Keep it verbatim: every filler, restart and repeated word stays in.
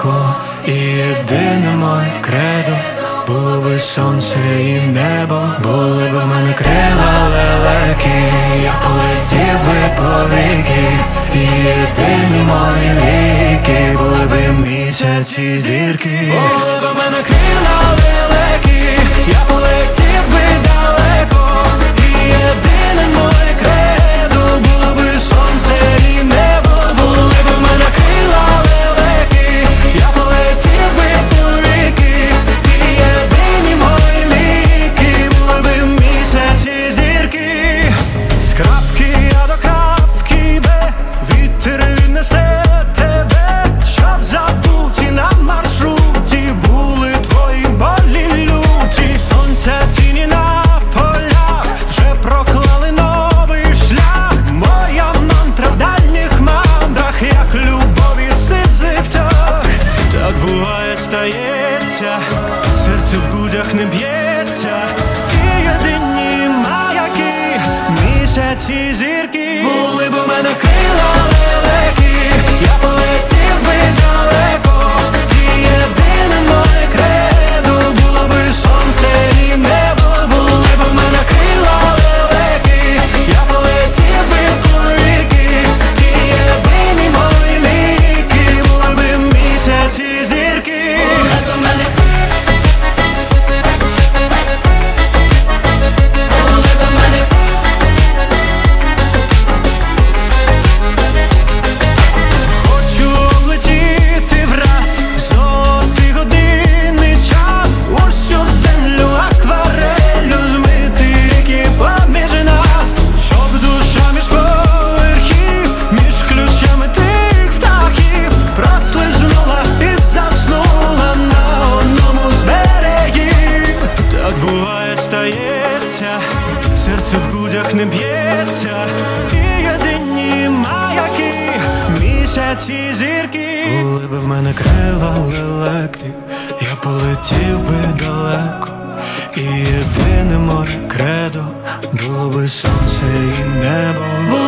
далеко, і єдине моє кредо було би сонце і небо, були б в мене крила лелеки, я полетів би по віки, і єдині мої ліки були б місяці зірки. Були б в мене крила лелеки, я полетів би далеко, і єдине моє кредо було би сонце і небо, були б в мене крила лелеки, я полетів би по віки, і єдині мої ліки були б місяці зірки. З крапки я до крапки Б, вітер віднесе тебе, щоб забуті на маршруті були твої болі люті. Сонця тіні на полях вже проклали новий шлях, моя мантра в дальніх мандрах, як любові сизий птах. Так буває, стається, серце в грудях не б'ється, і єдині маяки місяці зірки. Були б у мене крила лелеки, я полетів би далеко, і єдине моє кредо було би сонце і небо, були б у мене крила лелеки, я полетів би по віки, і єдині мої ліки були б місяці зірки. Хочу облетіти враз золотий годинний час, усю землю акварелю змити ріки поміж нас, щоб душа між поверхів, між ключами тих птахів прослизнула і заснула на одному з берегів. Так буває, стається, серце в грудях не б'ється, і єдині маяки місяці зірки. Були б в мене крила лелеки, я полетів би далеко, і єдине моє кредо було би сонце і небо.